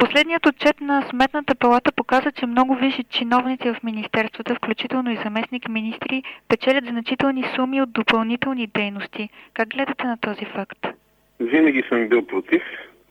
Последният отчет на Сметната палата показа, че много висши чиновници в министерствата, включително и заместник-министри, печелят значителни суми от допълнителни дейности. Как гледате на този факт? Винаги съм бил против,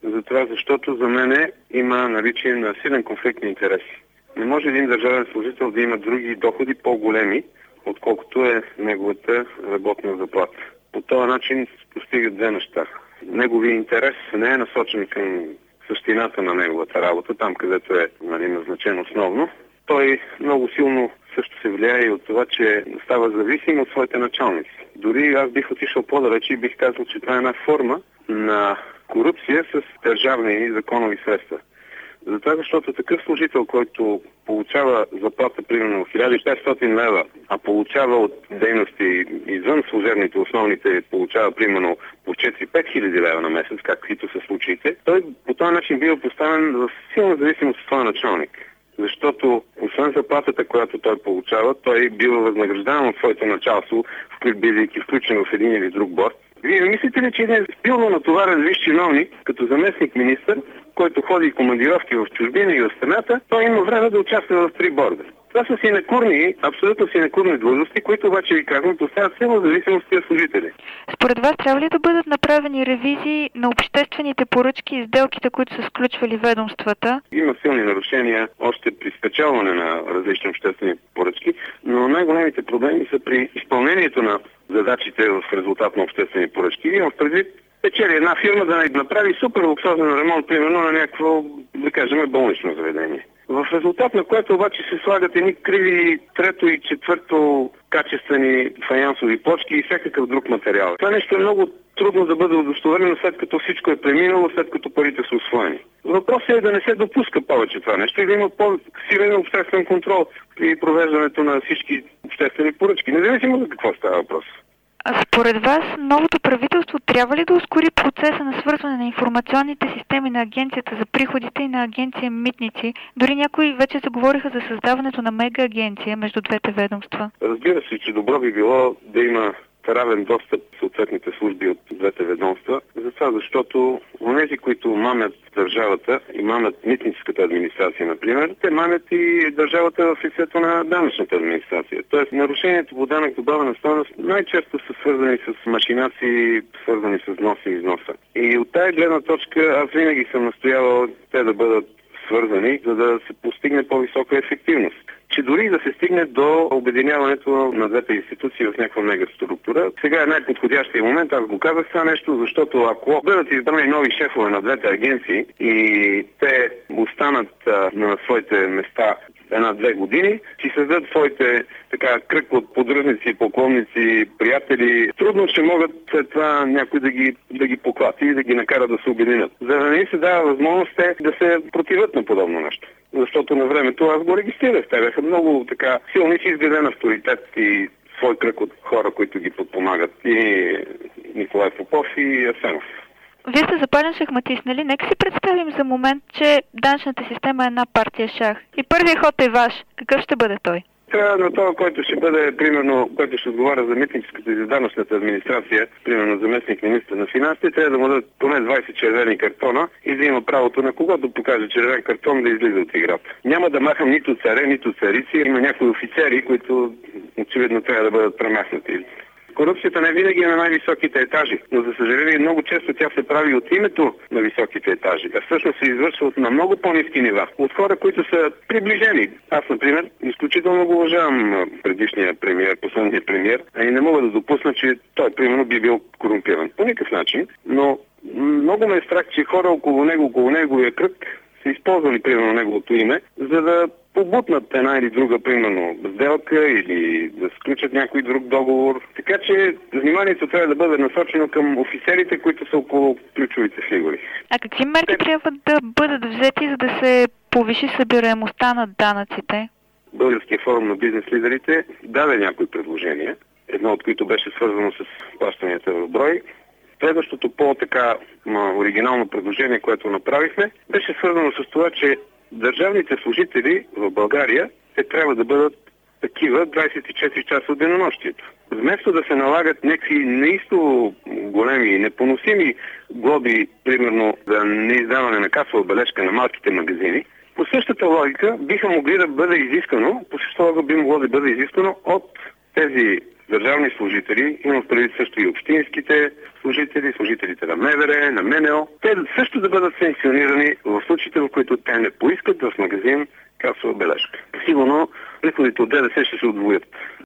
защото за мен има наличие на силен конфликт на интереси. Не може един държавен служител да има други доходи по-големи, отколкото е неговата работна заплата. По този начин се постигат две неща. Неговият интерес не е насочен към същината на неговата работа, там където е назначен основно. Той много силно също се влияе и от това, че става зависим от своите началници. Дори аз бих отишъл по-далече и бих казал, че това е една форма на корупция с държавни и законови средства. Затова, защото такъв служител, който получава заплата примерно 1500 лева, а получава от дейности извън служебните основните, получава примерно по 4-5 хиляди лева на месец, каквито са случаите, той по този начин бива поставен в силна зависимост от своя началник. Защото освен заплатата, която той получава, той бива възнаграждаван от своето началство, бидейки включен в един или друг борд. Вие мислите ли, че един силно натоварен висш чиновник, като заместник-министър, който ходи и командировки в чужбина и в страната, той има време да участва в 3 борда? Това са синекурни, абсолютно синекурни длъжности, които обаче ви казвам, поставят силно зависимост от служители. Според вас трябва ли да бъдат направени ревизии на обществените поръчки и сделките, които са сключвали ведомствата? Има силни нарушения още при спечелване на различни обществени поръчки, но най-големите проблеми са при изпълнението на задачите в резултат на обществени поръчки. Имам предвид, печели една фирма да направи супер луксозен ремонт, примерно на някакво, да кажем, болнично заведение. В резултат на което обаче се слагат едни криви трето и четвърто качествени фаянсови плочки и всякакъв друг материал. Това нещо е много трудно да бъде удостоверено, след като всичко е преминало, след като парите са усвоени. Въпросът е да не се допуска повече това нещо и да има по-силен обществен контрол при провеждането на всички обществени поръчки, независимо за какво става въпрос. А според вас, новото правителство трябва ли да ускори процеса на свързване на информационните системи на Агенцията за приходите и на Агенция Митници? Дори някои вече заговориха за създаването на мега-агенция между двете ведомства. Разбира се, че добро би било да има равен достъп в съответните служби от двете ведомства. Затова, защото онези, които мамят държавата и мамят митническата администрация, например, те мамят и държавата в лицето на данъчната администрация. Тоест, нарушението по данък добавена стойност най-често са свързани с машинации, свързани с вноса и износа. И от тая гледна точка аз винаги съм настоявал те да бъдат свързани, за да се постигне по-висока ефективност. Че дори да се стигне до обединяването на двете институции в някаква мегаструктура. Сега е най-подходящия момент, аз го казах това нещо, защото ако бъдат избрани нови шефове на двете агенции и те останат на своите места 1-2 години, си създадат своите кръг от поддръжници, поклонници, приятели. Трудно ще могат след това някой да ги поклати и да ги накара да се обединят. За да не се дава възможност те да се противят на подобно нещо. Защото на времето аз го регистрирах. Те бяха много силни, си изграден авторитет и свой кръг от хора, които ги подпомагат. И Николай Попов и Асенов. Вие сте запален шахматист, нали? Нека си представим за момент, че данъчната система е една партия шах. И първият ход е ваш. Какъв ще бъде той? Трябва на това, който ще бъде, примерно, който ще отговаря за митническата и за данъчната администрация, примерно заместник министър на финансите, трябва да му дадат поне 20 червени картона и да има правото на когото покаже червен картон да излиза от играта. Няма да махам нито царе, нито царици. Има някои офицери, които очевидно трябва да бъдат премахнати. Корупцията не винаги е на най-високите етажи, но за съжаление много често тя се прави от името на високите етажи, а всъщност се извършва на много по-ниски нива, от хора, които са приближени. Аз, например, изключително го уважавам предишния премиер, последния премиер, и не мога да допусна, че той, примерно, би бил корумпиран. По никакъв начин, но много ме е страх, че хора около неговия кръг са използвали, примерно, неговото име, за да побутнат една или друга, примерно, сделка или да сключат някой друг договор. Така че вниманието трябва да бъде насочено към офицерите, които са около ключовите фигури. А какви мерки трябва да бъдат взети, за да се повиши събираемостта на данъците? Българския форум на бизнес лидерите даде някои предложения, едно от които беше свързано с плащанията в брой. Следващото оригинално предложение, което направихме, беше свързано с това, че държавните служители в България трябва да бъдат такива 24 часа от денонощието. Вместо да се налагат някакви неистово големи и непоносими глоби, примерно за неиздаване на касова бележка на малките магазини, по същата логика биха могли да бъде изискано, по същата логика би могло да бъде изискано от тези държавни служители, имам предвид също и общинските служители, служителите на МВР, на МНО, те също да бъдат санкционирани в случаите, в които те не поискат в магазин касова бележка. Сигурно приходите от ДДС ще се удвоят.